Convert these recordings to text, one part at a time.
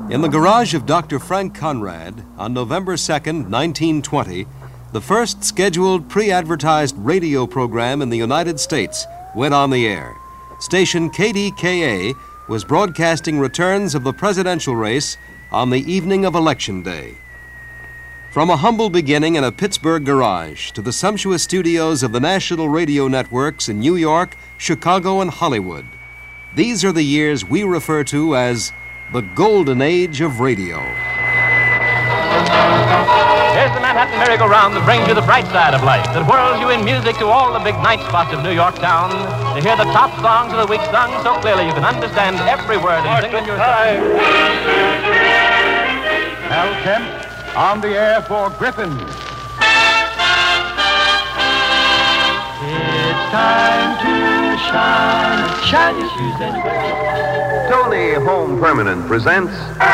In the garage of Dr. Frank Conrad, on November 2nd, 1920, the first scheduled pre-advertised radio program in the United States went on the air. Station KDKA was broadcasting returns of the presidential race on the evening of Election Day. From a humble beginning in a Pittsburgh garage to the sumptuous studios of the national radio networks in New York, Chicago, and Hollywood, these are the years we refer to as the golden age of radio. Here's the Manhattan merry-go-round that brings you the bright side of life, that whirls you in music to all the big night spots of New York town, to hear the top songs of the week sung so clearly you can understand every word and sing it yourself. Hal Kemp on the air for Griffin. It's time to shine. Shine your shoes anyway. Tony Home Permanent presents...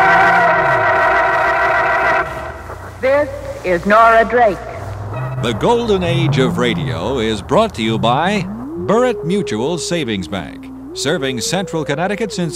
This is Nora Drake. The Golden Age of Radio is brought to you by Burritt Mutual Savings Bank, serving Central Connecticut since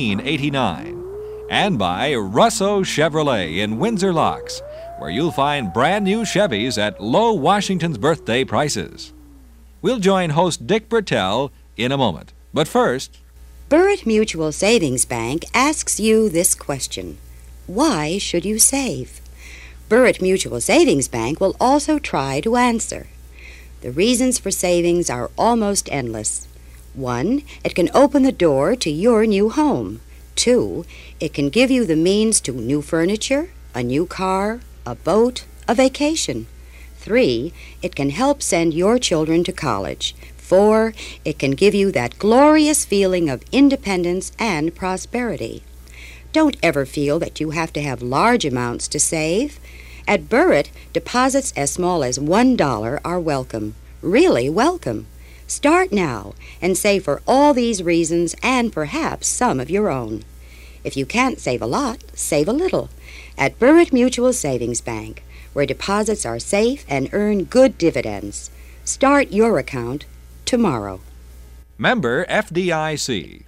1889. And by Russo Chevrolet in Windsor Locks, where you'll find brand new Chevys at low Washington's birthday prices. We'll join host Dick Bertel in a moment. But first... Burritt Mutual Savings Bank asks you this question. Why should you save? Burritt Mutual Savings Bank will also try to answer. The reasons for savings are almost endless. 1, it can open the door to your new home. 2, it can give you the means to new furniture, a new car, a boat, a vacation. 3, it can help send your children to college. 4, it can give you that glorious feeling of independence and prosperity. Don't ever feel that you have to have large amounts to save. At Burritt, deposits as small as $1 are welcome. Really welcome. Start now and save for all these reasons and perhaps some of your own. If you can't save a lot, save a little. At Burritt Mutual Savings Bank, where deposits are safe and earn good dividends. Start your account tomorrow. Member FDIC.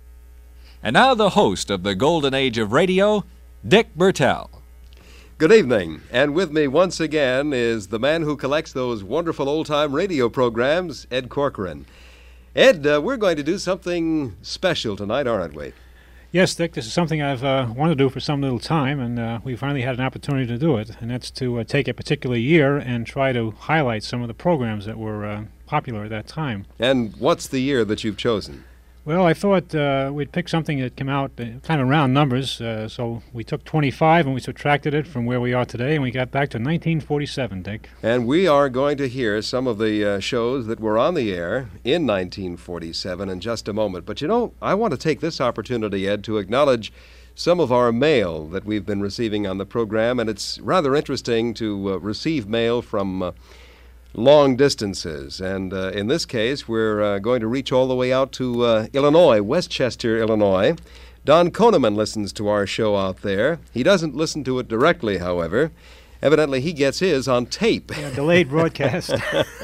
And now the host of the Golden Age of Radio, Dick Bertel. Good evening, and with me once again is the man who collects those wonderful old-time radio programs, Ed Corcoran. Ed, we're going to do something special tonight, aren't we? Yes, Dick, this is something I've wanted to do for some little time, and we finally had an opportunity to do it, and that's to take a particular year and try to highlight some of the programs that were popular at that time. And what's the year that you've chosen? Well, I thought we'd pick something that came out kind of round numbers, so we took 25 and we subtracted it from where we are today, and we got back to 1947, Dick. And we are going to hear some of the shows that were on the air in 1947 in just a moment. But, you know, I want to take this opportunity, Ed, to acknowledge some of our mail that we've been receiving on the program, and it's rather interesting to receive mail from... long distances, and in this case we're going to reach all the way out to Illinois, Westchester, Illinois. Don Koneman listens to our show out there. He doesn't listen to it directly, however. Evidently he gets his on tape. Yeah, delayed broadcast.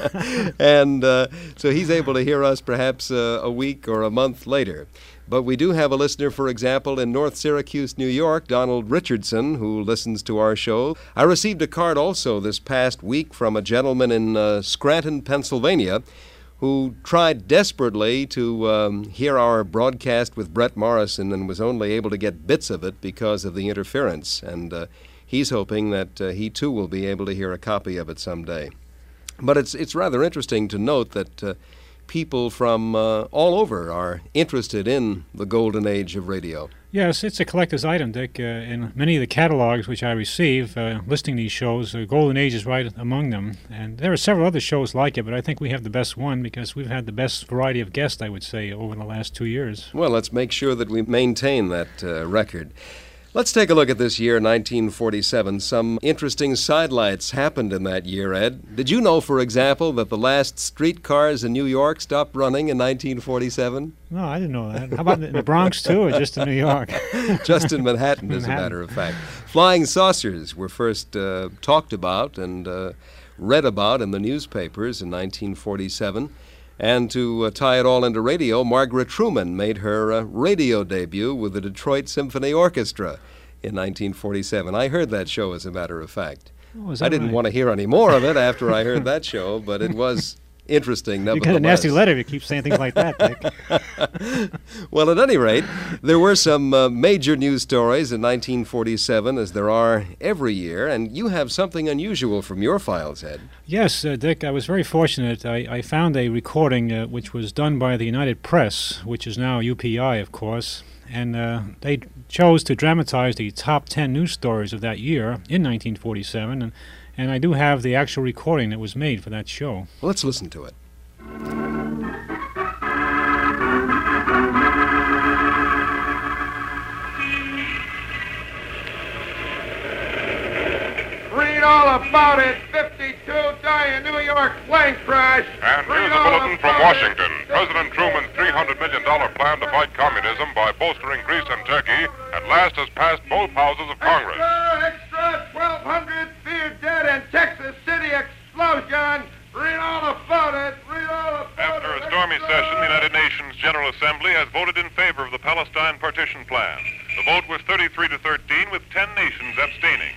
And so he's able to hear us perhaps a week or a month later. But we do have a listener, for example, in North Syracuse, New York, Donald Richardson, who listens to our show. I received a card also this past week from a gentleman in Scranton, Pennsylvania, who tried desperately to hear our broadcast with Brett Morrison and was only able to get bits of it because of the interference. And he's hoping that he, too, will be able to hear a copy of it someday. But it's rather interesting to note that... people from all over are interested in the golden age of radio. Yes, it's a collector's item, Dick. In many of the catalogs which I receive listing these shows, Golden Age is right among them. And there are several other shows like it, but I think we have the best one because we've had the best variety of guests, I would say, over the last 2 years. Well, let's make sure that we maintain that record. Let's take a look at this year, 1947. Some interesting sidelights happened in that year, Ed. Did you know, for example, that the last streetcars in New York stopped running in 1947? No, I didn't know that. How about in the Bronx, too, or just in New York? Just in Manhattan, as a matter of fact. Flying saucers were first talked about and read about in the newspapers in 1947. And to tie it all into radio, Margaret Truman made her radio debut with the Detroit Symphony Orchestra in 1947. I heard that show, as a matter of fact. Oh, is I that didn't right? want to hear any more of it after I heard that show, but it was interesting You nevertheless. got a nasty letter if you keep saying things like that, Dick. Well, at any rate, there were some major news stories in 1947, as there are every year, and you have something unusual from your files, Ed. Yes, Dick, I was very fortunate. I found a recording which was done by the United Press, which is now UPI, of course, and they chose to dramatize the top 10 news stories of that year in 1947, and I do have the actual recording that was made for that show. Well, let's listen to it. Read all about it. 52 die in New York plane crash. And here's a bulletin from Washington. President Truman's $300 million plan to fight communism by bolstering Greece and Turkey at last has passed both houses of Congress. Extra, 1,200 feared dead in Texas City explosion. Read all about it. Read all about After it. a stormy session, the United Nations General Assembly has voted in favor of the Palestine partition plan. The vote was 33 to 13, with 10 nations abstaining.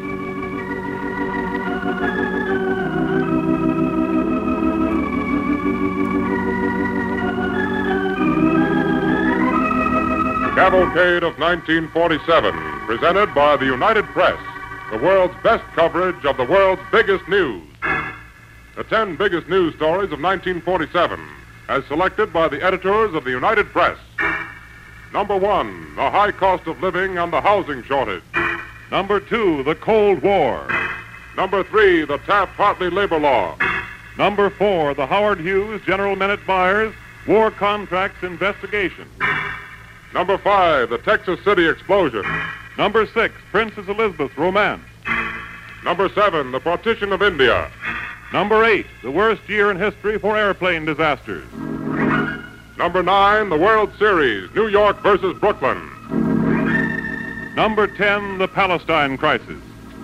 Cavalcade of 1947, presented by the United Press, the world's best coverage of the world's biggest news. The 10 biggest news stories of 1947, as selected by the editors of the United Press. Number 1, the high cost of living and the housing shortage. Number 2, the Cold War. Number 3, the Taft-Hartley labor law. Number 4, the Howard Hughes General Minute Myers War Contracts Investigation. Number 5, the Texas City explosion. Number 6, Princess Elizabeth's romance. Number 7, the partition of India. Number 8, the worst year in history for airplane disasters. Number 9, the World Series, New York versus Brooklyn. Number 10, the Palestine crisis.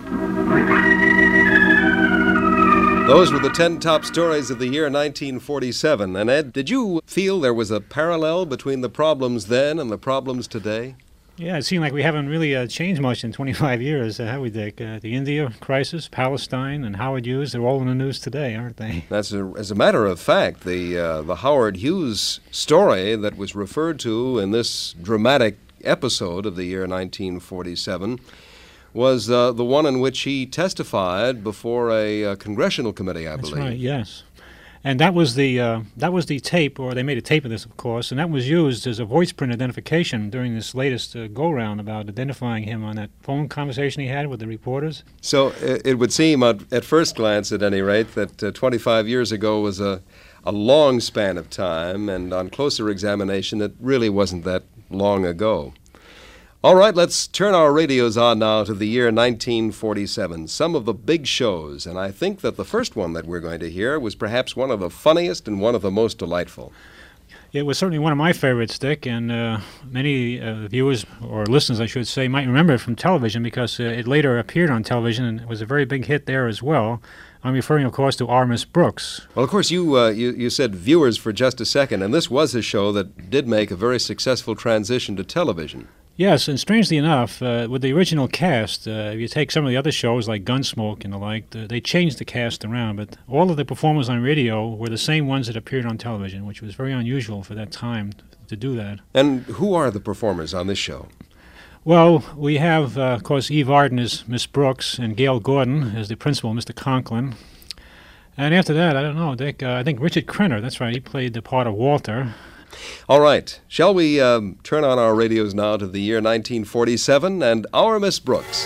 Those were the 10 top stories of the year 1947. And Ed, did you feel there was a parallel between the problems then and the problems today? Yeah, it seemed like we haven't really changed much in 25 years, have we, Dick? The India crisis, Palestine, and Howard Hughes, they're all in the news today, aren't they? As a matter of fact, the Howard Hughes story that was referred to in this dramatic episode of the year 1947 was the one in which he testified before a congressional committee, I believe. That's right, yes. And that was the tape, or they made a tape of this, of course, and that was used as a voice print identification during this latest go-round about identifying him on that phone conversation he had with the reporters. So it would seem, at first glance at any rate, that 25 years ago was a long span of time, and on closer examination, it really wasn't that long ago. All right, let's turn our radios on now to the year 1947, some of the big shows, and I think that the first one that we're going to hear was perhaps one of the funniest and one of the most delightful. It was certainly one of my favorites, Dick, and many viewers, or listeners, I should say, might remember it from television because it later appeared on television and it was a very big hit there as well. I'm referring, of course, to Our Miss Brooks. Well, of course, you said viewers for just a second, and this was a show that did make a very successful transition to television. Yes, and strangely enough, with the original cast, if you take some of the other shows like Gunsmoke and the like, they changed the cast around, but all of the performers on radio were the same ones that appeared on television, which was very unusual for that time to do that. And who are the performers on this show? Well, we have, of course, Eve Arden as Miss Brooks and Gail Gordon as the principal, Mr. Conklin. And after that, I don't know, Dick, I think Richard Crenner, that's right, he played the part of Walter. All right, shall we turn on our radios now to the year 1947 and Our Miss Brooks.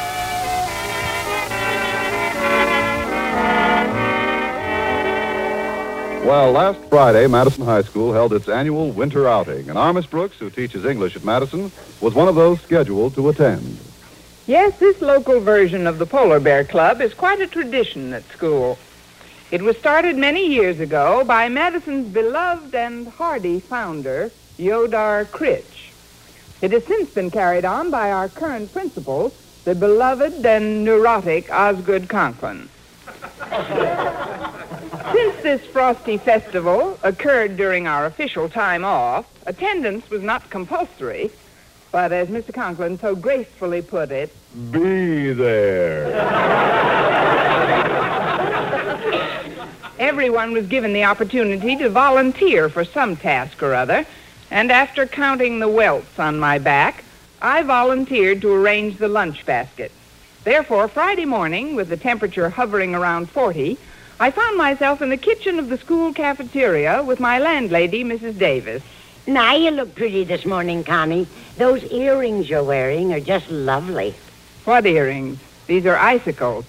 Well, last Friday, Madison High School held its annual winter outing, and Our Miss Brooks, who teaches English at Madison, was one of those scheduled to attend. Yes, this local version of the Polar Bear Club is quite a tradition at school. It was started many years ago by Madison's beloved and hardy founder, Yodar Critch. It has since been carried on by our current principal, the beloved and neurotic Osgood Conklin. Since this frosty festival occurred during our official time off, attendance was not compulsory, But as Mr. Conklin so gracefully put it, Be there. everyone was given the opportunity to volunteer for some task or other, and after counting the welts on my back, I volunteered to arrange the lunch basket. Therefore, Friday morning, with the temperature hovering around 40, I found myself in the kitchen of the school cafeteria with my landlady, Mrs. Davis. Now you look pretty this morning, Connie. Those earrings you're wearing are just lovely. What earrings? These are icicles.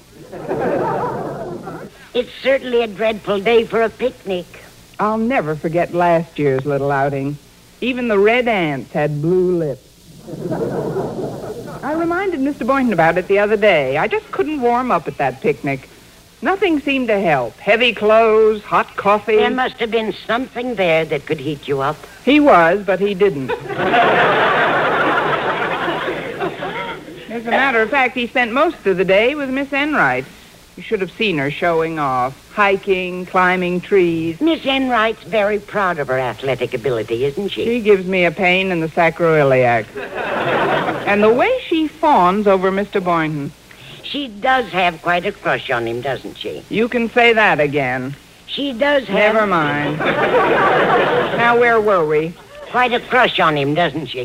It's certainly a dreadful day for a picnic. I'll never forget last year's little outing. Even the red ants had blue lips. I reminded Mr. Boynton about it the other day. I just couldn't warm up at that picnic. Nothing seemed to help. Heavy clothes, hot coffee. There must have been something there that could heat you up. He was, but he didn't. As a matter of fact, he spent most of the day with Miss Enright. You should have seen her showing off, hiking, climbing trees. Miss Enright's very proud of her athletic ability, isn't she? She gives me a pain in the sacroiliac. And the way she fawns over Mr. Boynton. She does have quite a crush on him, doesn't she? You can say that again. She does have... Never mind. Now, where were we? Quite a crush on him, doesn't she?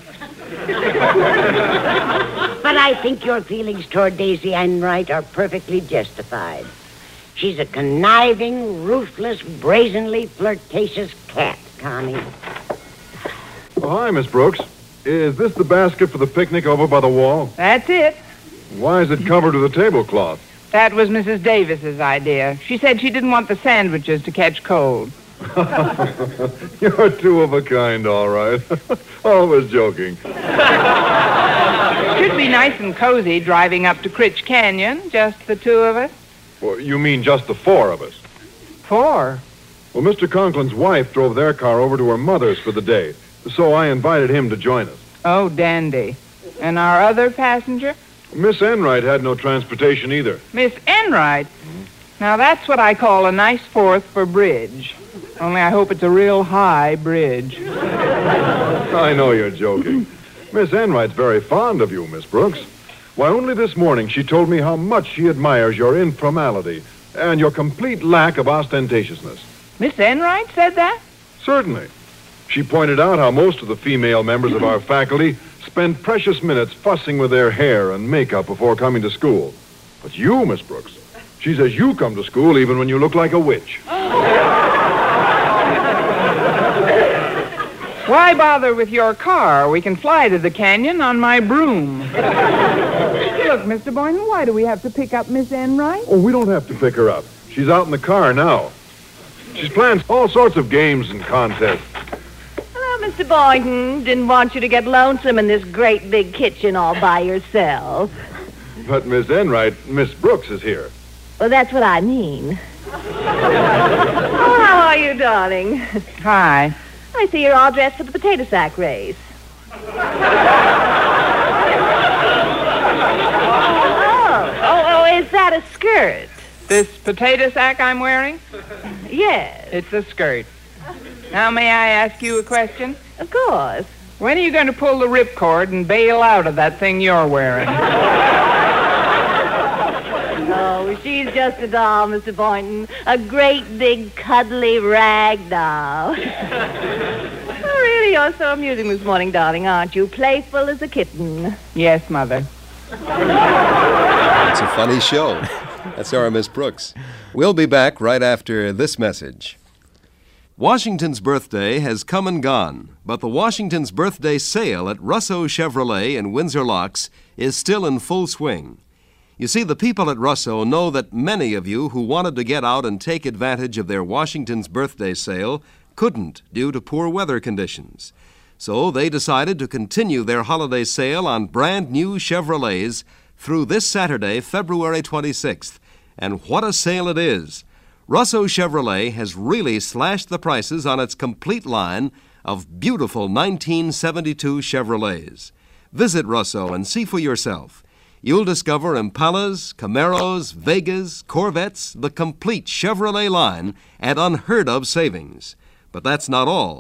But I think your feelings toward Daisy Enright are perfectly justified. She's a conniving, ruthless, brazenly flirtatious cat, Connie. Oh, hi, Miss Brooks. Is this the basket for the picnic over by the wall? That's it. Why is it covered with a tablecloth? That was Mrs. Davis's idea. She said she didn't want the sandwiches to catch cold. You're two of a kind, all right. Always joking. Should be nice and cozy driving up to Critch Canyon, just the two of us. Well, you mean just the four of us? 4? Well, Mr. Conklin's wife drove their car over to her mother's for the day, so I invited him to join us. Oh, dandy. And our other passenger? Miss Enright had no transportation either. Miss Enright? Now, that's what I call a nice fourth for bridge. Only I hope it's a real high bridge. I know you're joking. Miss Enright's very fond of you, Miss Brooks. Why, only this morning she told me how much she admires your informality and your complete lack of ostentatiousness. Miss Enright said that? Certainly. She pointed out how most of the female members of our faculty spend precious minutes fussing with their hair and makeup before coming to school. But you, Miss Brooks, she says you come to school even when you look like a witch. Why bother with your car? We can fly to the canyon on my broom. Look, Mr. Boynton, why do we have to pick up Miss Enright? Oh, we don't have to pick her up. She's out in the car now. She's planned all sorts of games and contests. Hello, Mr. Boynton. Didn't want you to get lonesome in this great big kitchen all by yourself. But Miss Enright, Miss Brooks is here. Well, that's what I mean. Oh, how are you, darling? Hi. I see you're all dressed for the potato sack race. Oh, is that a skirt? This potato sack I'm wearing? Yes. It's a skirt. Now, may I ask you a question? Of course. When are you going to pull the ripcord and bail out of that thing you're wearing? Oh, she's just a doll, Mr. Boynton. A great big cuddly rag doll. Oh, really, you're so amusing this morning, darling, aren't you? Playful as a kitten. Yes, Mother. It's a funny show. That's our Miss Brooks. We'll be back right after this message. Washington's birthday has come and gone, but the Washington's birthday sale at Russo Chevrolet in Windsor Locks is still in full swing. You see, the people at Russo know that many of you who wanted to get out and take advantage of their Washington's birthday sale couldn't due to poor weather conditions. So they decided to continue their holiday sale on brand new Chevrolets through this Saturday, February 26th. And what a sale it is! Russo Chevrolet has really slashed the prices on its complete line of beautiful 1972 Chevrolets. Visit Russo and see for yourself. You'll discover Impalas, Camaros, Vegas, Corvettes, the complete Chevrolet line at unheard-of savings. But that's not all.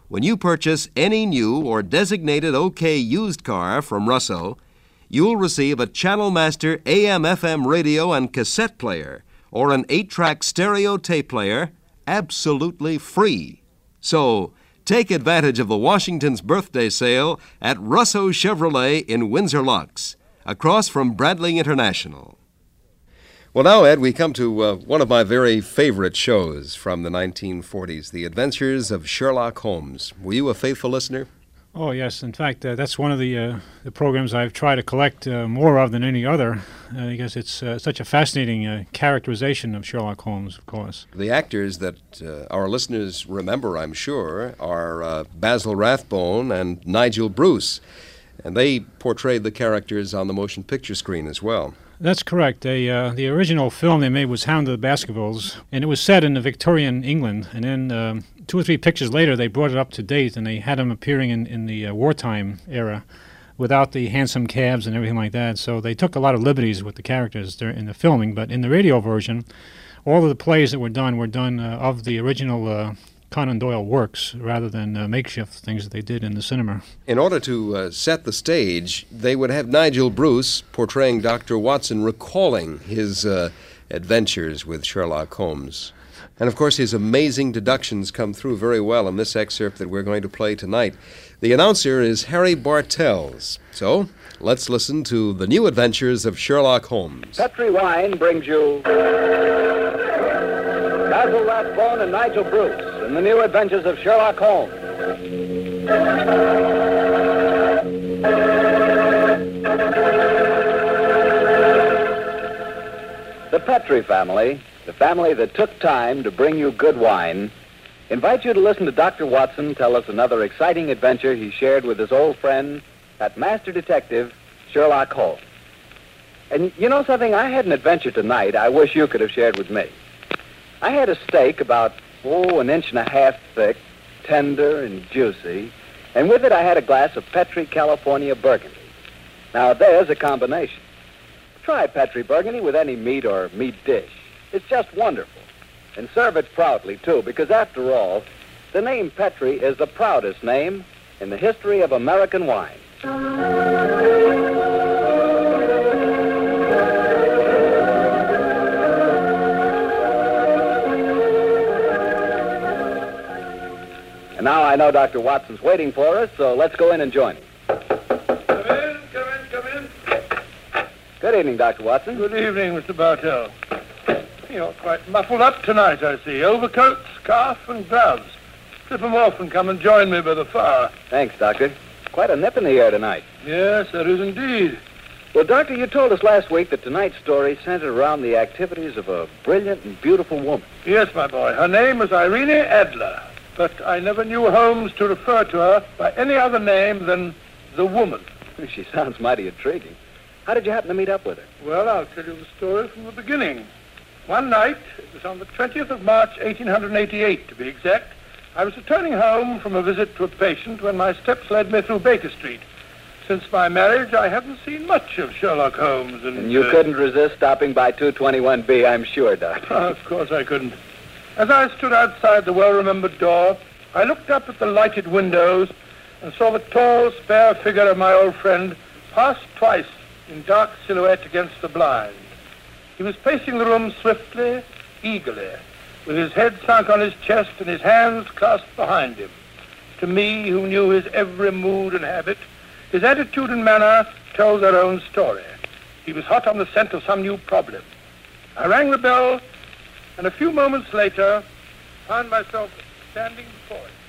when you purchase any new or designated OK used car from Russo, you'll receive a Channel Master AM/FM radio and cassette player or an 8-track stereo tape player absolutely free. So, take advantage of the Washington's birthday sale at Russo Chevrolet in Windsor Locks, across from Bradley International. Well, now, Ed, we come to one of my very favorite shows from the 1940s, The Adventures of Sherlock Holmes. Were you a faithful listener? Oh, yes. In fact, that's one of the programs I've tried to collect more of than any other, because it's such a fascinating characterization of Sherlock Holmes, of course. The actors that our listeners remember, I'm sure, are Basil Rathbone and Nigel Bruce, and they portrayed the characters on the motion picture screen as well. That's correct. The original film they made was Hound of the Baskervilles, and it was set in the Victorian England. And then 2 or 3 pictures later, they brought it up to date, and they had him appearing in the wartime era without the handsome cabs and everything like that. So they took a lot of liberties with the characters there in the filming. But in the radio version, all of the plays that were done of the original Conan Doyle works rather than makeshift things that they did in the cinema. In order to set the stage, they would have Nigel Bruce portraying Dr. Watson, recalling his adventures with Sherlock Holmes. And, of course, his amazing deductions come through very well in this excerpt that we're going to play tonight. The announcer is Harry Bartels. So, let's listen to The New Adventures of Sherlock Holmes. Petri Wine brings you Basil Rathbone and Nigel Bruce in The New Adventures of Sherlock Holmes. The Petri family, the family that took time to bring you good wine, invite you to listen to Dr. Watson tell us another exciting adventure he shared with his old friend, that master detective, Sherlock Holmes. And you know something? I had an adventure tonight I wish you could have shared with me. I had a steak about, 1.5 inches thick, tender and juicy, and with it I had a glass of Petri California Burgundy. Now there's a combination. Try Petri Burgundy with any meat or meat dish. It's just wonderful. And serve it proudly, too, because after all, the name Petri is the proudest name in the history of American wine. And now I know Dr. Watson's waiting for us, so let's go in and join him. Come in. Good evening, Dr. Watson. Good evening, Mr. Bartell. You're quite muffled up tonight, I see. Overcoat, scarf, and gloves. Slip 'em off and come and join me by the fire. Thanks, Doctor. Quite a nip in the air tonight. Yes, there is indeed. Well, Doctor, you told us last week that tonight's story centered around the activities of a brilliant and beautiful woman. Yes, my boy. Her name is Irene Adler, but I never knew Holmes to refer to her by any other name than the woman. She sounds mighty intriguing. How did you happen to meet up with her? Well, I'll tell you the story from the beginning. One night, it was on the 20th of March, 1888, to be exact, I was returning home from a visit to a patient when my steps led me through Baker Street. Since my marriage, I haven't seen much of Sherlock Holmes. And you couldn't resist stopping by 221B, I'm sure, Doctor. Of course I couldn't. As I stood outside the well-remembered door, I looked up at the lighted windows and saw the tall, spare figure of my old friend pass twice in dark silhouette against the blind. He was pacing the room swiftly, eagerly, with his head sunk on his chest and his hands clasped behind him. To me, who knew his every mood and habit, his attitude and manner told their own story. He was hot on the scent of some new problem. I rang the bell, and a few moments later, found myself standing before him.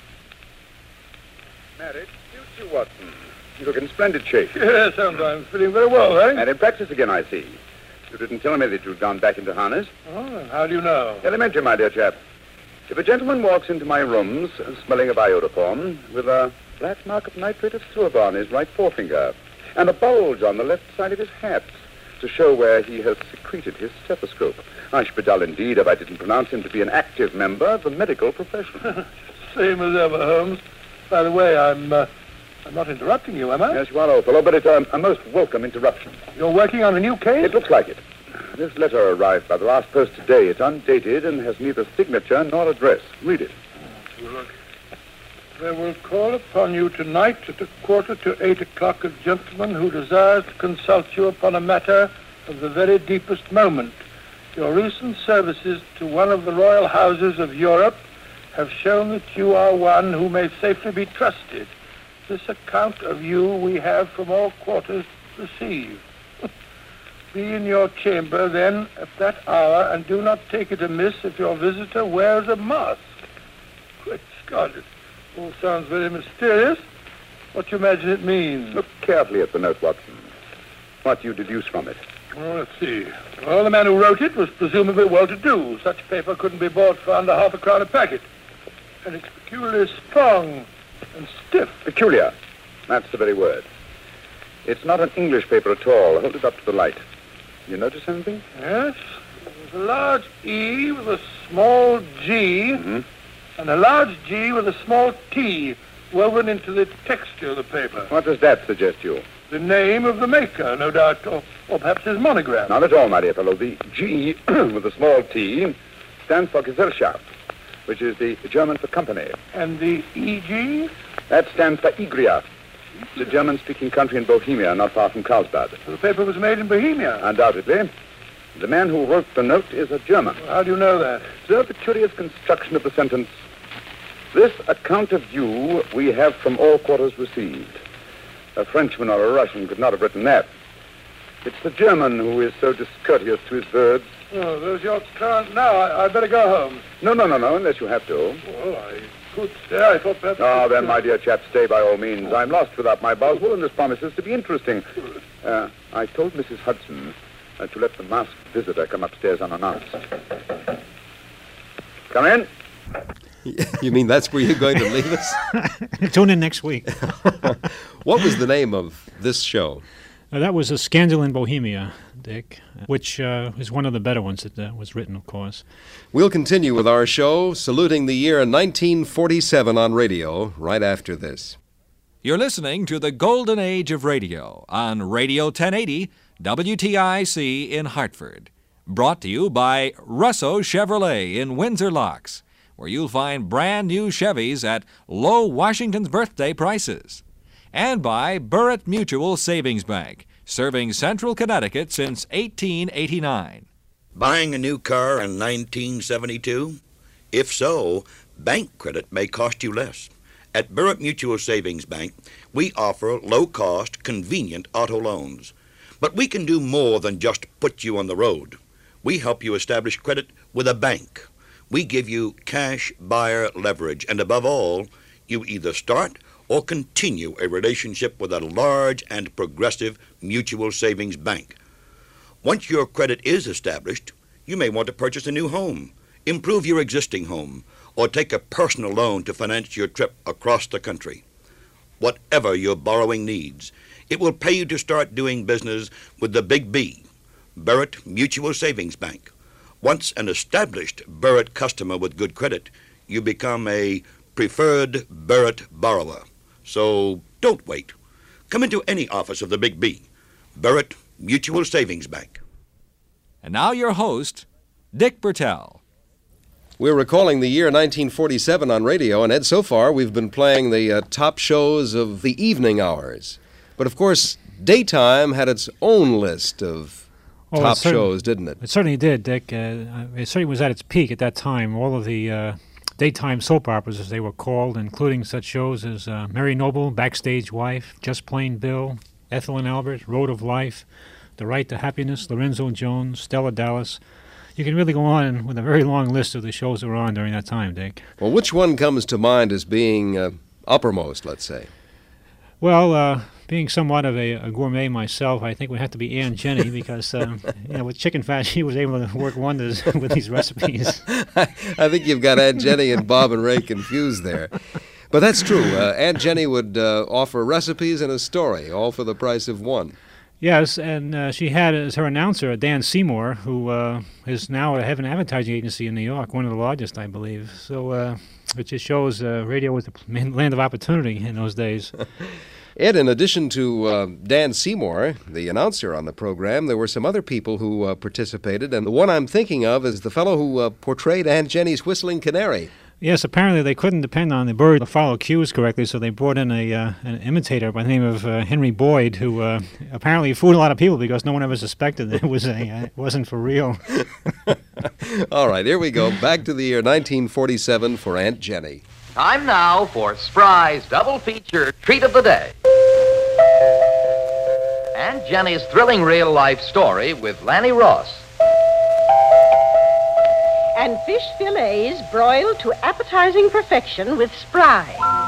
Married? You too, Watson. You look in splendid shape. Yes, I'm feeling very well, eh? And in practice again, I see. You didn't tell me that you'd gone back into harness. Oh, how do you know? Elementary, my dear chap. If a gentleman walks into my rooms smelling of iodoform with a black mark of nitrate of silver on his right forefinger and a bulge on the left side of his hat to show where he has secreted his stethoscope, I should be dull indeed if I didn't pronounce him to be an active member of the medical profession. Same as ever, Holmes. By the way, I'm not interrupting you, am I? Yes, you are, old fellow, but it's a most welcome interruption. You're working on a new case? It looks like it. This letter arrived by the last post today. It's undated and has neither signature nor address. Read it. Look. There will call upon you tonight at 7:45 a gentleman who desires to consult you upon a matter of the very deepest moment. Your recent services to one of the royal houses of Europe have shown that you are one who may safely be trusted. This account of you we have from all quarters received. Be in your chamber, then, at that hour, and do not take it amiss if your visitor wears a mask. Great Scott, it all sounds very mysterious. What do you imagine it means? Look carefully at the note, Watson. What do you deduce from it? Well, let's see. Well, the man who wrote it was presumably well-to-do. Such paper couldn't be bought for under half a crown a packet. And it's peculiarly strong and stiff. Peculiar. That's the very word. It's not an English paper at all. Hold it up to the light. You notice anything? Yes. There's a large E with a small G, and a large G with a small T woven into the texture of the paper. What does that suggest you? The name of the maker, no doubt, or perhaps his monogram. Not at all, my dear fellow. The G with a small T stands for Gesellschaft, which is the German for company. And the EG? That stands for Igria. It's a German-speaking country in Bohemia, not far from Carlsbad. So the paper was made in Bohemia? Undoubtedly. The man who wrote the note is a German. Well, how do you know that? Observe the curious construction of the sentence. This account of you we have from all quarters received. A Frenchman or a Russian could not have written that. It's the German who is so discourteous to his birds. Oh, there's your client now. I'd better go home. No, unless you have to. Well, I could stay. I thought perhaps... Oh, then, my dear chap, stay by all means. I'm lost without my Boswell, and this promises to be interesting. I told Mrs. Hudson to let the masked visitor come upstairs unannounced. Come in. You mean that's where you're going to leave us? Tune in next week. What was the name of this show? That was A Scandal in Bohemia, Dick, which is one of the better ones that was written, of course. We'll continue with our show, saluting the year 1947 on radio, right after this. You're listening to the Golden Age of Radio on Radio 1080 WTIC in Hartford. Brought to you by Russo Chevrolet in Windsor Locks, where you'll find brand new Chevys at low Washington's birthday prices. And by Burritt Mutual Savings Bank, serving Central Connecticut since 1889. Buying a new car in 1972? If so, bank credit may cost you less. At Burritt Mutual Savings Bank, we offer low-cost, convenient auto loans. But we can do more than just put you on the road. We help you establish credit with a bank. We give you cash buyer leverage, and above all, you either start or continue a relationship with a large and progressive mutual savings bank. Once your credit is established, you may want to purchase a new home, improve your existing home, or take a personal loan to finance your trip across the country. Whatever your borrowing needs, it will pay you to start doing business with the Big B, Burritt Mutual Savings Bank. Once an established Burritt customer with good credit, you become a preferred Burritt borrower. So don't wait. Come into any office of the Big B, Burritt Mutual Savings Bank. And now your host, Dick Bertel. We're recalling the year 1947 on radio, and Ed, so far we've been playing the top shows of the evening hours. But of course, daytime had its own list of top shows, didn't it? It certainly did, Dick. It certainly was at its peak at that time. All of the daytime soap operas, as they were called, including such shows as Mary Noble, Backstage Wife, Just Plain Bill, Ethel and Albert, Road of Life, The Right to Happiness, Lorenzo Jones, Stella Dallas. You can really go on with a very long list of the shows that were on during that time, Dick. Well, which one comes to mind as being uppermost, let's say? Well, being somewhat of a gourmet myself, I think it would have to be Aunt Jenny because, with chicken fat, she was able to work wonders with these recipes. I think you've got Aunt Jenny and Bob and Ray confused there. But that's true. Aunt Jenny would offer recipes and a story, all for the price of one. Yes, and she had as her announcer Dan Seymour, who is now at an advertising agency in New York, one of the largest, I believe. So it just shows radio was the land of opportunity in those days. Ed, in addition to Dan Seymour, the announcer on the program, there were some other people who participated, and the one I'm thinking of is the fellow who portrayed Aunt Jenny's whistling canary. Yes, apparently they couldn't depend on the bird to follow cues correctly, so they brought in an imitator by the name of Henry Boyd, who apparently fooled a lot of people because no one ever suspected that it wasn't for real. All right, here we go. Back to the year 1947 for Aunt Jenny. Time now for Spry's double feature treat of the day. Aunt Jenny's thrilling real-life story with Lanny Ross. And fish fillets broiled to appetizing perfection with Spry.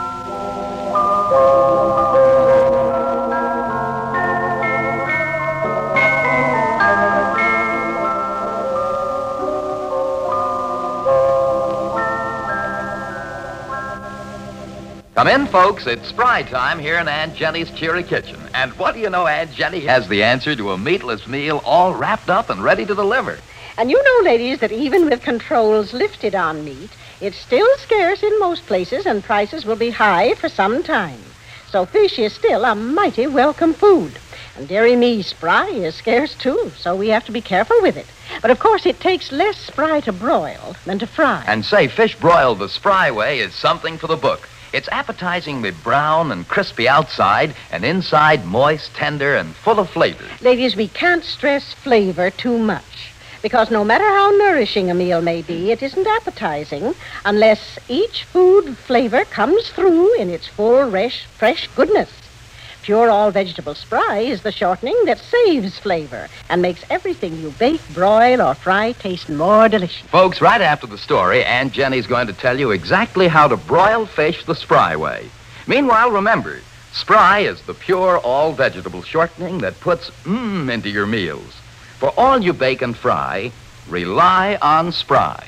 Come in, folks. It's Spry time here in Aunt Jenny's cheery kitchen. And what do you know, Aunt Jenny has the answer to a meatless meal all wrapped up and ready to deliver. And you know, ladies, that even with controls lifted on meat, it's still scarce in most places and prices will be high for some time. So fish is still a mighty welcome food. And dairy me Spry is scarce too, so we have to be careful with it. But of course it takes less Spry to broil than to fry. And say fish broiled the Spry way is something for the book. It's appetizingly brown and crispy outside and inside moist, tender, and full of flavor. Ladies, we can't stress flavor too much. Because no matter how nourishing a meal may be, it isn't appetizing unless each food flavor comes through in its full, fresh goodness. Pure all-vegetable Spry is the shortening that saves flavor and makes everything you bake, broil, or fry taste more delicious. Folks, right after the story, Aunt Jenny's going to tell you exactly how to broil fish the Spry way. Meanwhile, remember, Spry is the pure all-vegetable shortening that puts into your meals. For all you bake and fry, rely on Spry.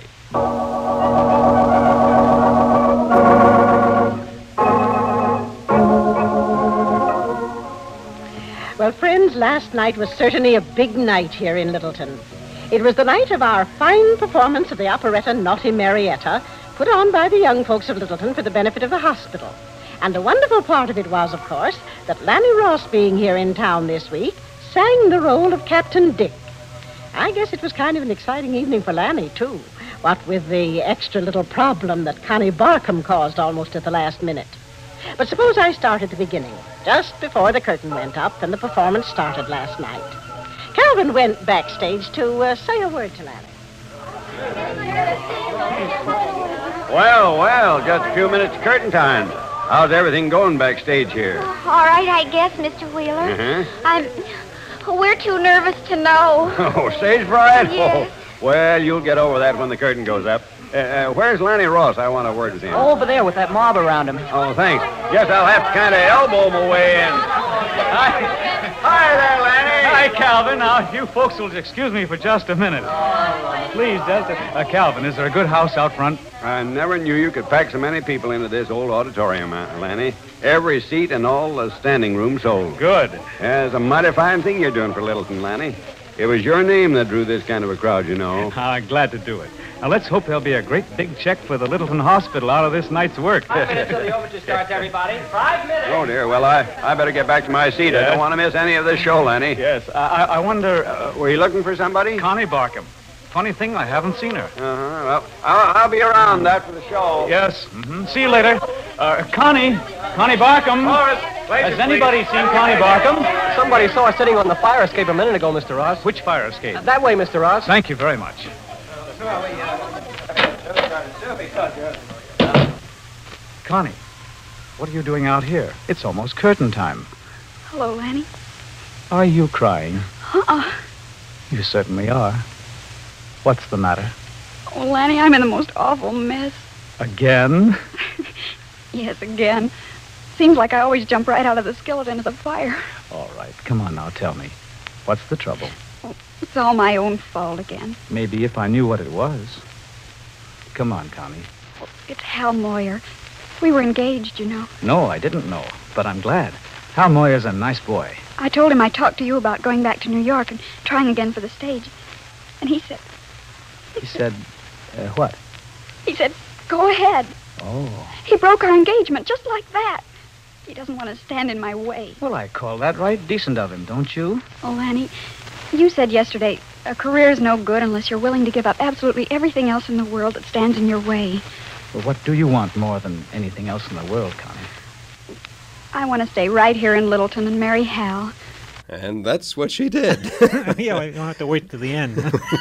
Well, friends, last night was certainly a big night here in Littleton. It was the night of our fine performance of the operetta Naughty Marietta, put on by the young folks of Littleton for the benefit of the hospital. And the wonderful part of it was, of course, that Lanny Ross, being here in town this week, sang the role of Captain Dick. I guess it was kind of an exciting evening for Lanny, too. What with the extra little problem that Connie Barkham caused almost at the last minute. But suppose I start at the beginning, just before the curtain went up and the performance started last night. Calvin went backstage to say a word to Lanny. Well, just a few minutes to curtain time. How's everything going backstage here? All right, I guess, Mr. Wheeler. We're too nervous to know. Oh, stage fright? Yes. Oh, well, you'll get over that when the curtain goes up. Where's Lanny Ross? I want a word with him. Oh, over there with that mob around him. Oh, thanks. Guess I'll have to kind of elbow my way in. Hi there, Lanny. Hi, Calvin. Now, you folks will excuse me for just a minute. Please, Calvin, is there a good house out front? I never knew you could pack so many people into this old auditorium, Lanny. Every seat and all the standing room sold. Good. Yeah, it's a mighty fine thing you're doing for Littleton, Lanny. It was your name that drew this kind of a crowd, you know. Glad to do it. Now, let's hope there'll be a great big check for the Littleton Hospital out of this night's work. 5 minutes till the overture starts, everybody. 5 minutes. Oh, dear. Well, I better get back to my seat. Yeah. I don't want to miss any of this show, Lanny. Yes. I wonder... were you looking for somebody? Connie Barkham. Funny thing, I haven't seen her. Well, I'll be around after the show. Yes. See you later. Connie Barkham. Has anybody seen Connie Barkham? Somebody saw her sitting on the fire escape a minute ago, Mr. Ross. Which fire escape? That way, Mr. Ross. Thank you very much. Connie, what are you doing out here? It's almost curtain time. Hello, Lanny. Are you crying? Uh-uh. You certainly are. What's the matter? Oh, Lanny, I'm in the most awful mess. Again? Yes, again. Seems like I always jump right out of the skeleton of the fire. All right, come on now, tell me. What's the trouble? Oh, it's all my own fault again. Maybe if I knew what it was. Come on, Connie. Oh, it's Hal Moyer. We were engaged, you know. No, I didn't know, but I'm glad. Hal Moyer's a nice boy. I told him I talked to you about going back to New York and trying again for the stage. And he said... He said, what? He said, go ahead. Oh. He broke our engagement just like that. He doesn't want to stand in my way. Well, I call that right decent of him, don't you? Oh, Lanny, you said yesterday, a career is no good unless you're willing to give up absolutely everything else in the world that stands in your way. Well, what do you want more than anything else in the world, Connie? I want to stay right here in Littleton and marry Hal. And that's what she did. Yeah, I don't have to wait to the end.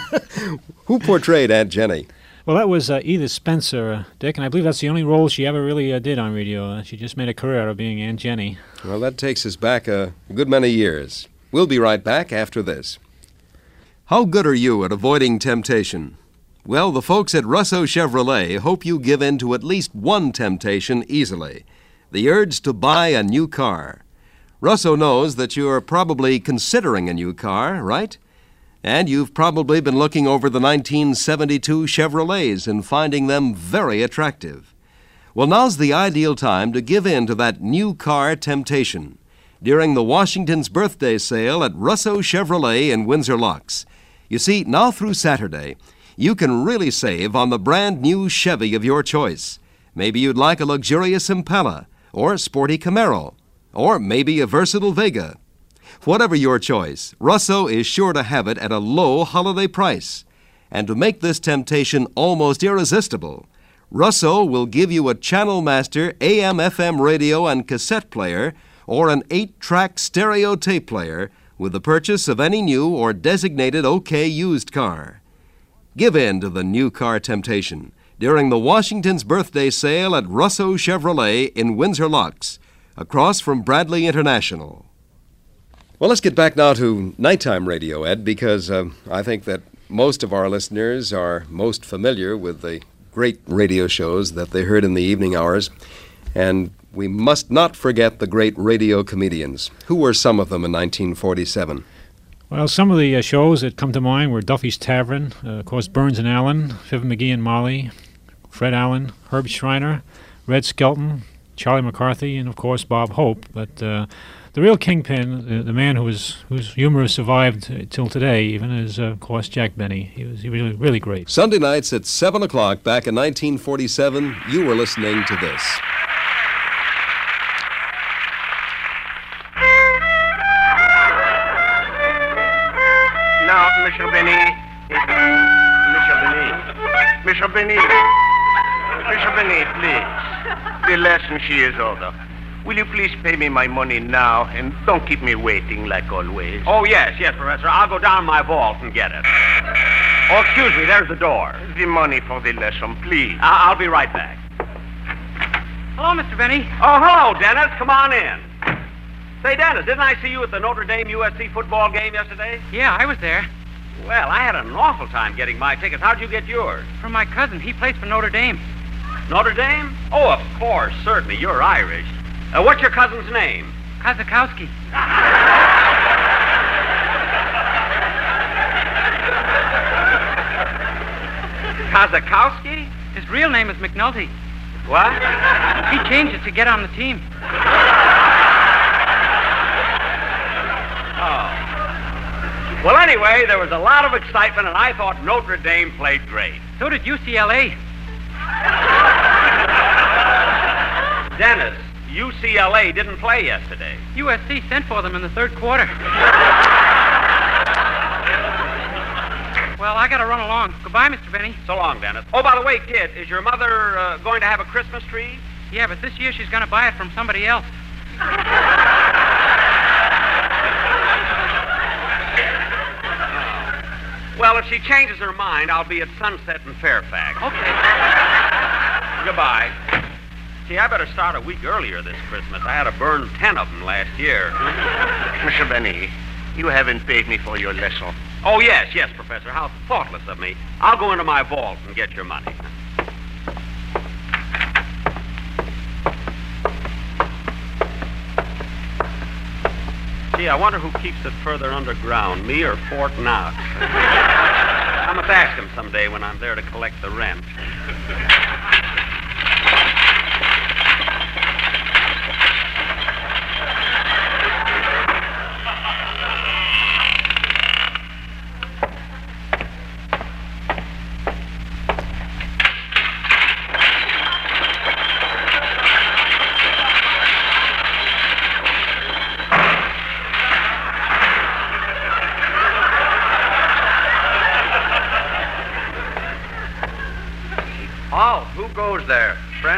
Who portrayed Aunt Jenny? Well, that was Edith Spencer, Dick, and I believe that's the only role she ever really did on radio. She just made a career out of being Aunt Jenny. Well, that takes us back a good many years. We'll be right back after this. How good are you at avoiding temptation? Well, the folks at Russo Chevrolet hope you give in to at least one temptation easily, the urge to buy a new car. Russo knows that you are probably considering a new car, right? And you've probably been looking over the 1972 Chevrolets and finding them very attractive. Well, now's the ideal time to give in to that new car temptation during the Washington's birthday sale at Russo Chevrolet in Windsor Locks. You see, now through Saturday, you can really save on the brand new Chevy of your choice. Maybe you'd like a luxurious Impala or sporty Camaro, or maybe a versatile Vega. Whatever your choice, Russo is sure to have it at a low holiday price. And to make this temptation almost irresistible, Russo will give you a Channel Master AM/FM radio and cassette player or an 8-track stereo tape player with the purchase of any new or designated OK used car. Give in to the new car temptation during the Washington's birthday sale at Russo Chevrolet in Windsor Locks, across from Bradley International. Well, let's get back now to nighttime radio, Ed, because I think that most of our listeners are most familiar with the great radio shows that they heard in the evening hours. And we must not forget the great radio comedians. Who were some of them in 1947? Well, some of the shows that come to mind were Duffy's Tavern, of course, Burns and Allen, Viv McGee and Molly, Fred Allen, Herb Schreiner, Red Skelton, Charlie McCarthy, and, of course, Bob Hope. But the real kingpin, the man whose humor has survived till today even, is, of course, Jack Benny. He was really great. Sunday nights at 7 o'clock back in 1947, you were listening to this. Now, Mr. Benny, please. The lesson she is over. Will you please pay me my money now and don't keep me waiting like always? Oh, yes, Professor. I'll go down my vault and get it. Oh, excuse me, there's the door. The money for the lesson, please. I'll be right back. Hello, Mr. Benny. Oh, hello, Dennis. Come on in. Say, Dennis, didn't I see you at the Notre Dame USC football game yesterday? Yeah, I was there. Well, I had an awful time getting my tickets. How'd you get yours? From my cousin. He plays for Notre Dame. Notre Dame? Oh, of course, certainly. You're Irish. What's your cousin's name? Kozakowski. Kozakowski? His real name is McNulty. What? He changed it to get on the team. Oh. Well, anyway, there was a lot of excitement, and I thought Notre Dame played great. So did UCLA. Dennis, UCLA didn't play yesterday. USC sent for them in the third quarter. Well, I gotta run along. Goodbye, Mr. Benny. So long, Dennis. Oh, by the way, kid, is your mother going to have a Christmas tree? Yeah, but this year she's gonna buy it from somebody else. Well, if she changes her mind, I'll be at Sunset in Fairfax. Okay. Goodbye. See, I better start a week earlier this Christmas. I had to burn 10 of them last year. Mr. Benny, you haven't paid me for your lesson. Oh, yes, Professor. How thoughtless of me. I'll go into my vault and get your money. Gee, I wonder who keeps it further underground, me or Fort Knox? I must ask him someday when I'm there to collect the rent.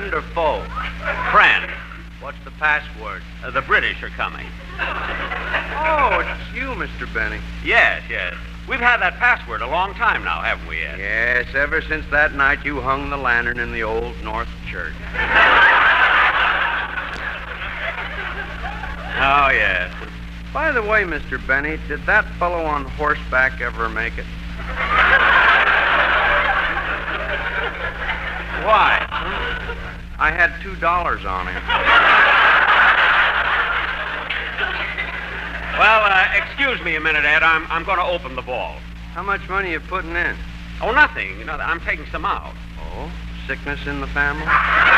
Friend or foe? Friend. What's the password? The British are coming. Oh, it's you, Mr. Benny. Yes, yes. We've had that password a long time now, haven't we, Ed? Yes, ever since that night you hung the lantern in the Old North Church. Oh, yes. By the way, Mr. Benny, did that fellow on horseback ever make it? Why? I had $2 on him. Well, excuse me a minute, Ed. I'm going to open the vault. How much money you putting in? Oh, nothing. You know, I'm taking some out. Oh, sickness in the family?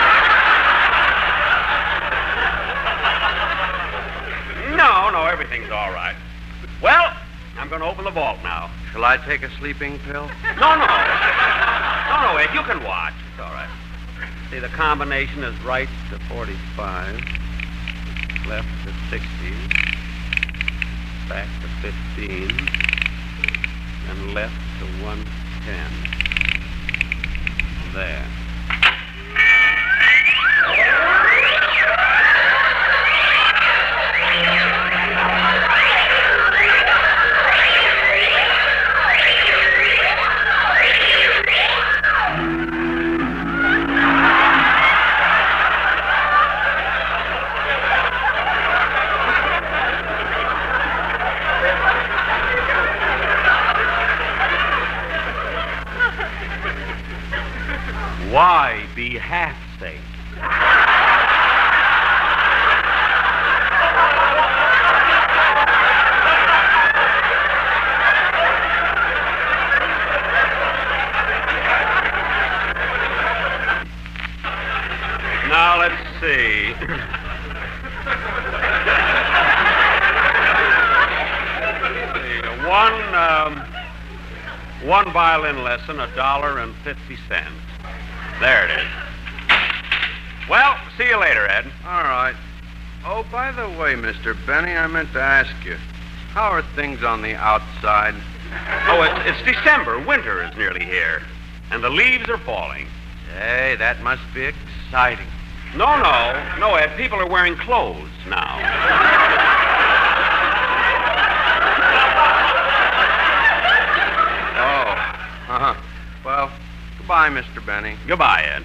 No, everything's all right. Well, I'm going to open the vault now. Shall I take a sleeping pill? No, Ed, you can watch. It's all right. See, the combination is right to 45, left to 60, back to 15, and left to 110. There. Why be half-safe? Now, let's see. One violin lesson, $1.50. There it is. Well, see you later, Ed. All right. Oh, by the way, Mr. Benny, I meant to ask you, how are things on the outside? Oh, it's December. Winter is nearly here. And the leaves are falling. Hey, that must be exciting. No, Ed. People are wearing clothes now. Oh, uh-huh. Well, goodbye, Mr. Benny. Goodbye, Ed.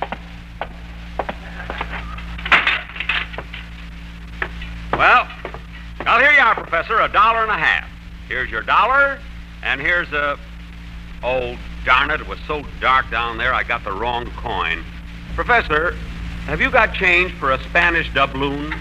Well, here you are, Professor, $1.50. Here's your $1, and here's a... Oh, darn it was so dark down there I got the wrong coin. Professor, have you got change for a Spanish doubloon?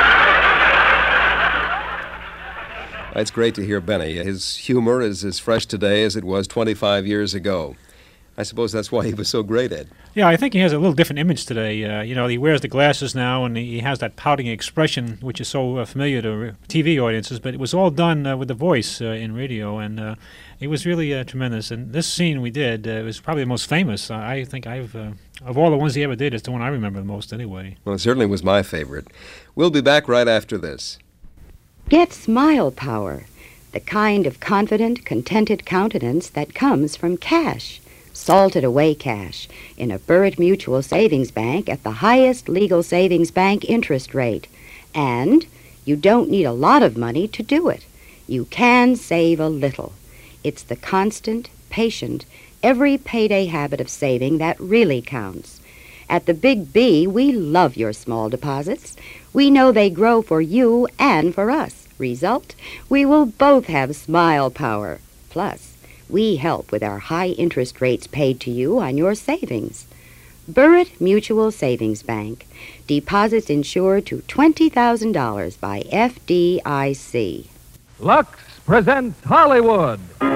It's great to hear Benny. His humor is as fresh today as it was 25 years ago. I suppose that's why he was so great, Ed. Yeah, I think he has a little different image today. He wears the glasses now, and he has that pouting expression, which is so familiar to TV audiences. But it was all done with the voice in radio, and it was really tremendous. And this scene we did was probably the most famous. I think of all the ones he ever did, it's the one I remember the most anyway. Well, it certainly was my favorite. We'll be back right after this. Get Smile Power, the kind of confident, contented countenance that comes from cash. Salted away cash in a Burritt Mutual Savings Bank at the highest legal savings bank interest rate. And you don't need a lot of money to do it. You can save a little. It's the constant, patient, every payday habit of saving that really counts. At the Big B, we love your small deposits. We know they grow for you and for us. Result, we will both have smile power. Plus, we help with our high interest rates paid to you on your savings. Burritt Mutual Savings Bank. Deposits insured to $20,000 by FDIC. Lux presents Hollywood.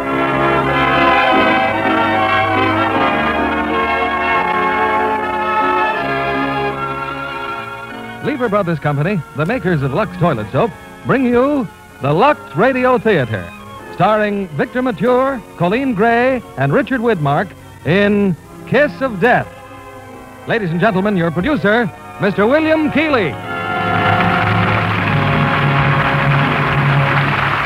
Lever Brothers Company, the makers of Lux Toilet Soap, bring you the Lux Radio Theater, starring Victor Mature, Colleen Gray, and Richard Widmark in Kiss of Death. Ladies and gentlemen, your producer, Mr. William Keighley.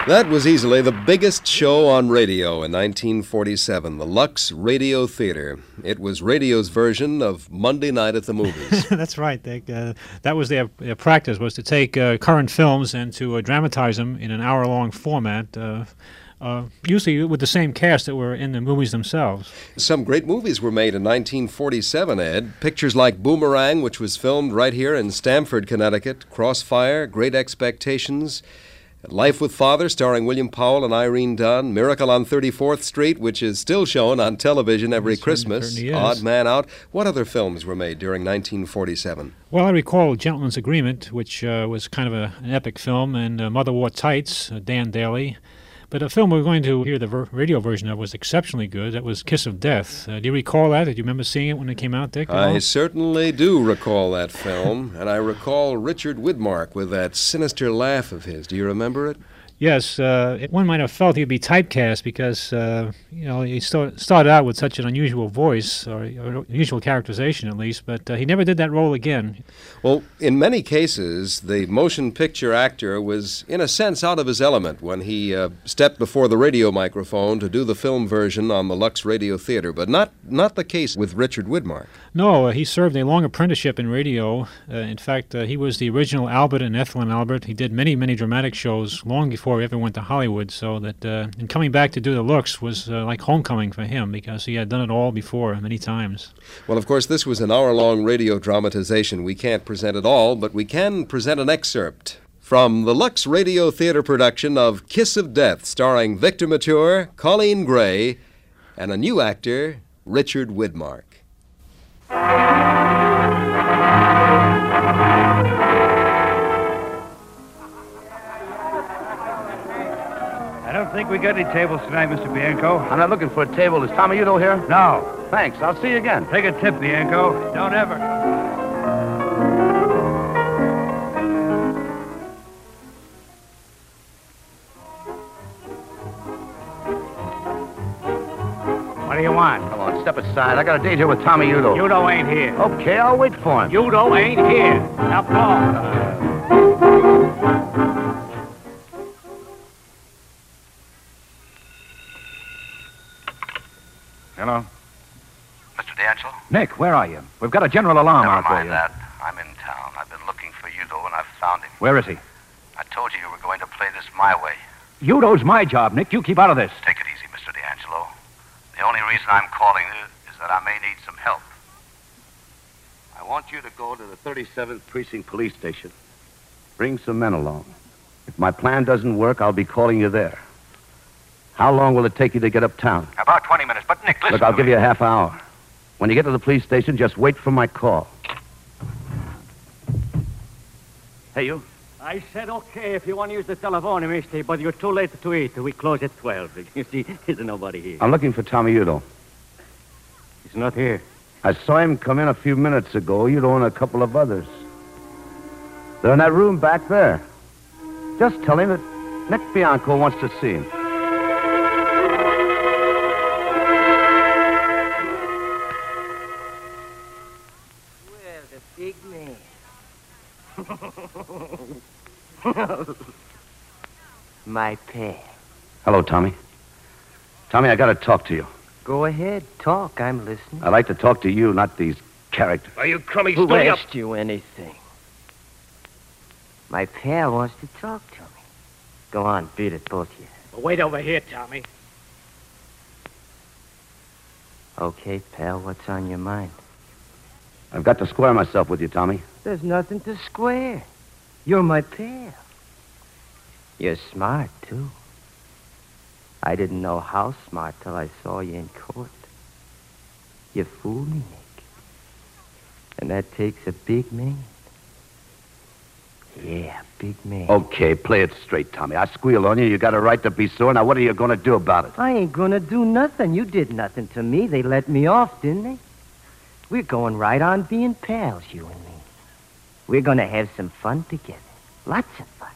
That was easily the biggest show on radio in 1947, the Lux Radio Theater. It was radio's version of Monday Night at the Movies. That's right, Dick. That was their practice, was to take current films and to dramatize them in an hour-long format, usually with the same cast that were in the movies themselves. Some great movies were made in 1947, Ed. Pictures like Boomerang, which was filmed right here in Stamford, Connecticut, Crossfire, Great Expectations, Life with Father, starring William Powell and Irene Dunn, Miracle on 34th Street, which is still shown on television every Christmas, Odd Man Out. What other films were made during 1947? Well, I recall Gentleman's Agreement, which was kind of an epic film, and Mother Wore Tights, Dan Daly. But a film we're going to hear the radio version of was exceptionally good. That was Kiss of Death. Do you recall that? Did you remember seeing it when it came out, Dick? I certainly do recall that film, and I recall Richard Widmark with that sinister laugh of his. Do you remember it? Yes, one might have felt he'd be typecast because, he started out with such an unusual voice, or unusual characterization at least, but he never did that role again. Well, in many cases, the motion picture actor was, in a sense, out of his element when he stepped before the radio microphone to do the film version on the Lux Radio Theater, but not the case with Richard Widmark. No, he served a long apprenticeship in radio. In fact, he was the original Albert and Ethel and Albert. He did many, many dramatic shows long before he ever went to Hollywood, so that and coming back to do the Lux was like homecoming for him because he had done it all before many times. Well, of course, this was an hour-long radio dramatization. We can't present it all, but we can present an excerpt from the Lux Radio Theater production of Kiss of Death, starring Victor Mature, Colleen Gray, and a new actor, Richard Widmark. I don't think we got any tables tonight, Mr. Bianco. I'm not looking for a table. Is Tommy Udo here? No. Thanks. I'll see you again. Take a tip, Bianco. Don't ever. What do you want? Come on, step aside. I got a date here with Tommy Udo. Udo ain't here. Okay, I'll wait for him. Udo ain't here. Now, Paul. Hello? Mr. D'Angelo? Nick, where are you? We've got a general alarm Never out for mind you. that. I'm in town. I've been looking for Udo, and I've found him. Where is he? I told you were going to play this my way. Udo's my job, Nick. You keep out of this. Take it easy, Mr. D'Angelo. The only reason I'm calling you is that I may need some help. I want you to go to the 37th Precinct Police Station. Bring some men along. If my plan doesn't work, I'll be calling you there. How long will it take you to get uptown? About 20 minutes. But, Nick, listen Look, I'll to give me. you a half hour. When you get to the police station, just wait for my call. Hey, you. I said okay if you want to use the telephone, mister, but you're too late to eat. We close at 12. You see, there's nobody here. I'm looking for Tommy Udo. He's not here. I saw him come in a few minutes ago. Udo and a couple of others. They're in that room back there. Just tell him that Nick Bianco wants to see him. Well, the big man. My pal. Hello, Tommy. Tommy, I got to talk to you. Go ahead, talk. I'm listening. I'd like to talk to you, not these characters. Are you crummy? Who asked you anything? My pal wants to talk to me. Go on, beat it, both of you. Wait over here, Tommy. Okay, pal, what's on your mind? I've got to square myself with you, Tommy. There's nothing to square. You're my pal. You're smart, too. I didn't know how smart till I saw you in court. You fooled me, Nick. And that takes a big man. Yeah, big man. Okay, play it straight, Tommy. I squealed on you. You got a right to be sore. Now, what are you going to do about it? I ain't gonna do nothing. You did nothing to me. They let me off, didn't they? We're going right on being pals, you and me. We're gonna have some fun together. Lots of fun.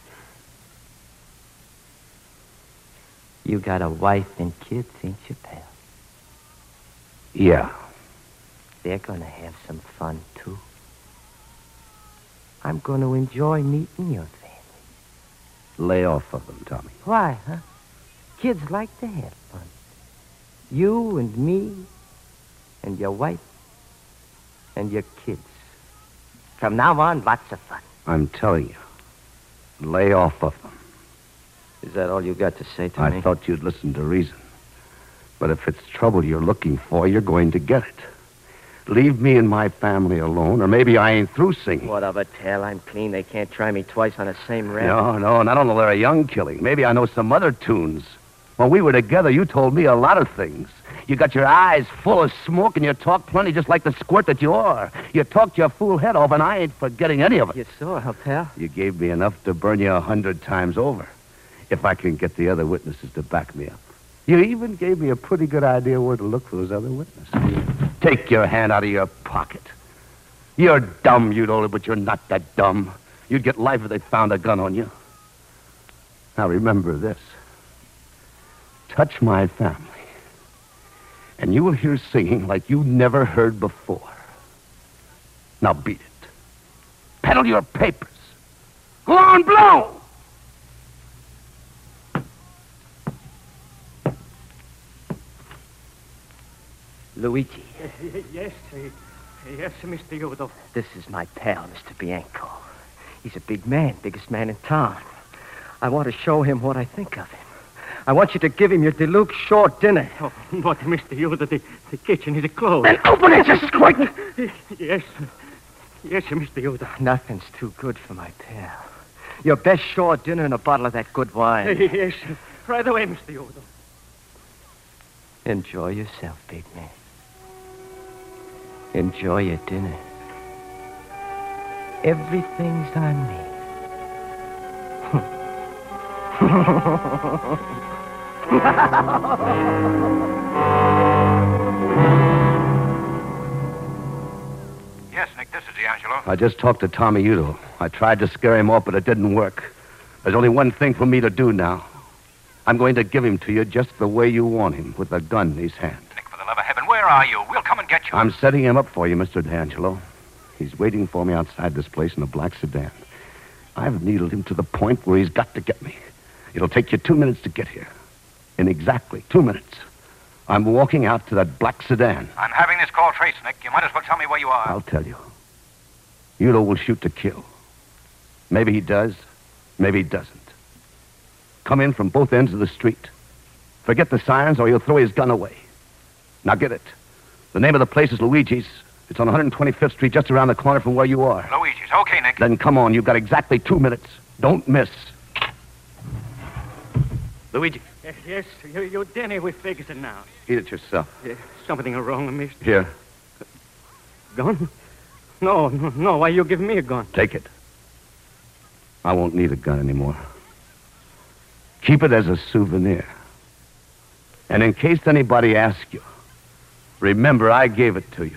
You got a wife and kids, ain't you, pal? Yeah. They're gonna have some fun, too. I'm gonna enjoy meeting your family. Lay off of them, Tommy. Why, huh? Kids like to have fun. You and me and your wife and your kids. From now on, lots of fun. I'm telling you, lay off of them. Is that all you got to say to me? I thought you'd listen to reason. But if it's trouble you're looking for, you're going to get it. Leave me and my family alone, or maybe I ain't through singing. What of a tale? I'm clean. They can't try me twice on the same rap. No, and I don't know they're a young killing. Maybe I know some other tunes. When we were together, you told me a lot of things. You got your eyes full of smoke, and you talk plenty just like the squirt that you are. You talked your fool head off, and I ain't forgetting any of it. You saw, huh, pal? You gave me enough to burn you 100 times over, if I can get the other witnesses to back me up. You even gave me a pretty good idea where to look for those other witnesses. Take your hand out of your pocket. You're dumb, you'd older, but you're not that dumb. You'd get life if they found a gun on you. Now remember this. Touch my family, and you will hear singing like you never heard before. Now beat it. Peddle your papers. Go on, blow! Luigi. Yes, Mr. Udo. This is my pal, Mr. Bianco. He's a big man, biggest man in town. I want to show him what I think of him. I want you to give him your deluxe short dinner. Oh, but, Mr. Udo, the kitchen is closed. Then open it, just quick! Yes, Mr. Udo. Nothing's too good for my pal. Your best short dinner and a bottle of that good wine. Yes, right away, Mr. Udo. Enjoy yourself, big man. Enjoy your dinner. Everything's on me. Yes, Nick, this is D'Angelo. I just talked to Tommy Udo. I tried to scare him off, but it didn't work. There's only one thing for me to do now. I'm going to give him to you just the way you want him, with a gun in his hand. Nick, for the love of heaven, where are you? We'll come and get you. I'm setting him up for you, Mr. D'Angelo. He's waiting for me outside this place in a black sedan. I've needled him to the point where he's got to get me. It'll take you 2 minutes to get here. In exactly 2 minutes, I'm walking out to that black sedan. I'm having this call traced, Nick. You might as well tell me where you are. I'll tell you. Udo will shoot to kill. Maybe he does, maybe he doesn't. Come in from both ends of the street. Forget the sirens or he'll throw his gun away. Now get it. The name of the place is Luigi's. It's on 125th Street, just around the corner from where you are. Luigi's. Okay, Nick. Then come on. You've got exactly 2 minutes. Don't miss. Luigi. Yes, your dinner with Ferguson now. Eat it yourself. Something wrong, mister. Here. Gun? No. Why you give me a gun? Take it. I won't need a gun anymore. Keep it as a souvenir. And in case anybody asks you, remember I gave it to you.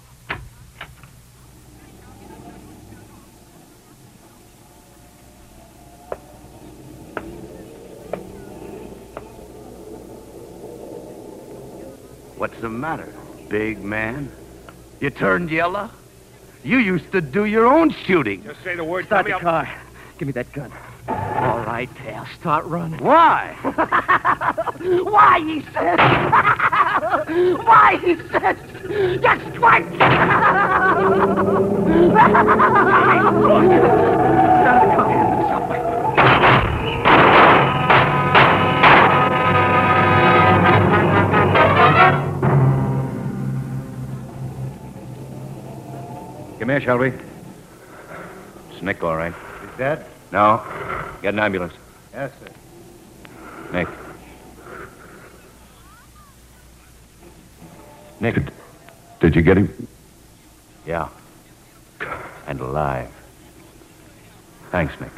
What's the matter, big man? You turned yellow? You used to do your own shooting. Just say the word. Start the car. Give me that gun. All right, pal. Start running. Why? Why, he said. Why, he said. Just strike. Come here, shall we? It's Nick, all right. Is that? No. Get an ambulance. Yes, sir. Nick. Nick. Did you get him? Yeah. And alive. Thanks, Nick.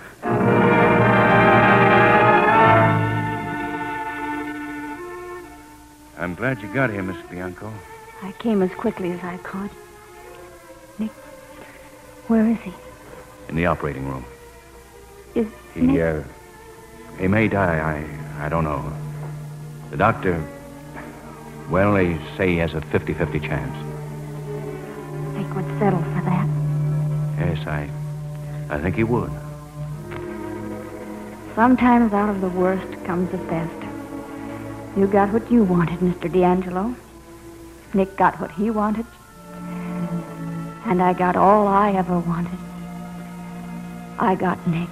I'm glad you got here, Miss Bianco. I came as quickly as I could. Nick, where is he? In the operating room. Is He may die. I don't know. The doctor, well, they say he has a 50-50 chance. Nick would settle for that. Yes, I think he would. Sometimes out of the worst comes the best. You got what you wanted, Mr. D'Angelo. Nick got what he wanted. And I got all I ever wanted. I got Nick.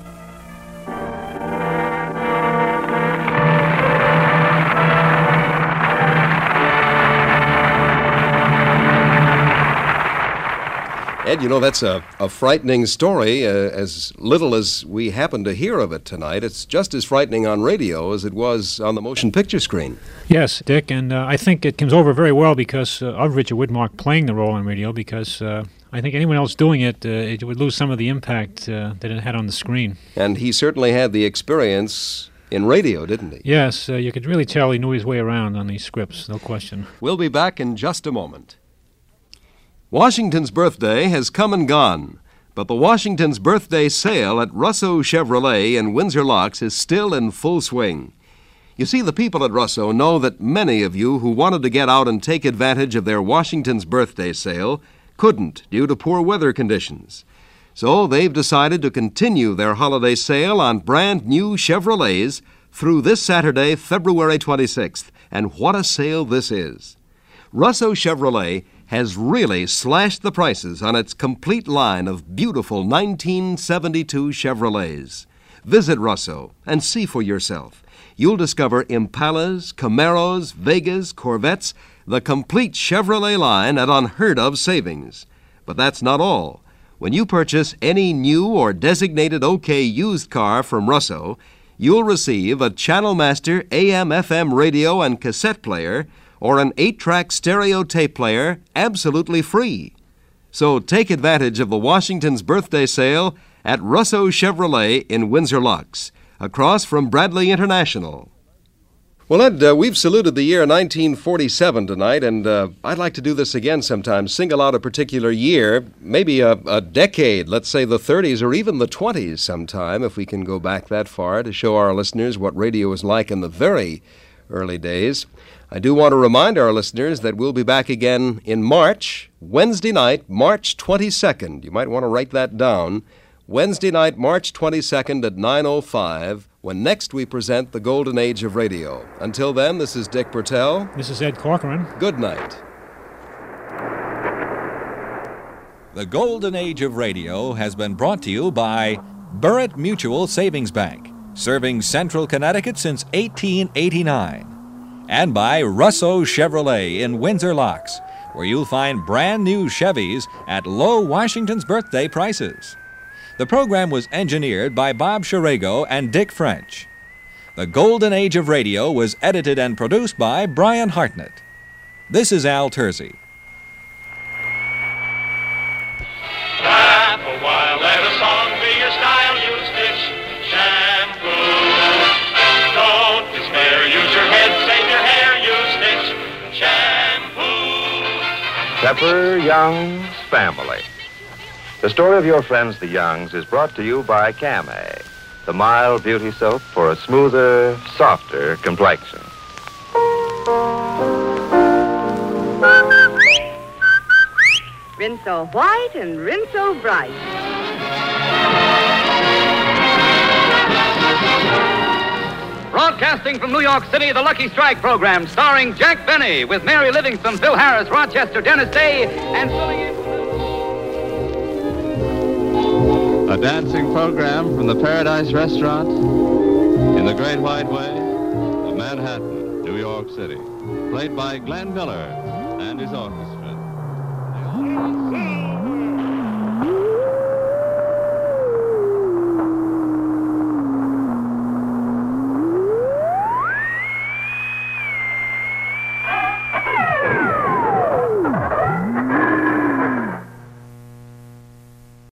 Ed, you know, that's a frightening story. As little as we happen to hear of it tonight, it's just as frightening on radio as it was on the motion picture screen. Yes, Dick, and I think it comes over very well because of Richard Widmark playing the role on radio, because I think anyone else doing it, it would lose some of the impact that it had on the screen. And he certainly had the experience in radio, didn't he? Yes, you could really tell he knew his way around on these scripts, no question. We'll be back in just a moment. Washington's birthday has come and gone, but the Washington's birthday sale at Russo Chevrolet in Windsor Locks is still in full swing. You see, the people at Russo know that many of you who wanted to get out and take advantage of their Washington's birthday sale couldn't due to poor weather conditions. So they've decided to continue their holiday sale on brand new Chevrolets through this Saturday, February 26th. And what a sale this is. Russo Chevrolet has really slashed the prices on its complete line of beautiful 1972 Chevrolets. Visit Russo and see for yourself. You'll discover Impalas, Camaros, Vegas, Corvettes, the complete Chevrolet line at unheard-of savings. But that's not all. When you purchase any new or designated OK used car from Russo, you'll receive a Channel Master AM/FM radio and cassette player or an 8-track stereo tape player absolutely free. So take advantage of the Washington's birthday sale at Russo Chevrolet in Windsor Locks, across from Bradley International. Well, Ed, we've saluted the year 1947 tonight, and I'd like to do this again sometime. Single out a particular year, maybe a decade, let's say the 30s or even the 20s sometime, if we can go back that far, to show our listeners what radio was like in the very early days. I do want to remind our listeners that we'll be back again in March, Wednesday night, March 22nd. You might want to write that down. Wednesday night, March 22nd at 9:05, when next we present the Golden Age of Radio. Until then, this is Dick Bertel. This is Ed Corcoran. Good night. The Golden Age of Radio has been brought to you by Burritt Mutual Savings Bank, serving Central Connecticut since 1889. And by Russo Chevrolet in Windsor Locks, where you'll find brand new Chevys at low Washington's birthday prices. The program was engineered by Bob Chirego and Dick French. The Golden Age of Radio was edited and produced by Brian Hartnett. This is Al Terzi. Laugh a while, let a song be your style, use Stitch shampoo. Don't despair, use your head, save your hair, use Stitch shampoo. Pepper Young's Family. The story of your friends, the Youngs, is brought to you by Camay, the mild beauty soap for a smoother, softer complexion. Rinse so white and rinse so bright. Broadcasting from New York City, the Lucky Strike program, starring Jack Benny with Mary Livingston, Phil Harris, Rochester, Dennis Day, and filling in. A dancing program from the Paradise Restaurant in the Great Wide Way of Manhattan, New York City. Played by Glenn Miller and his orchestra.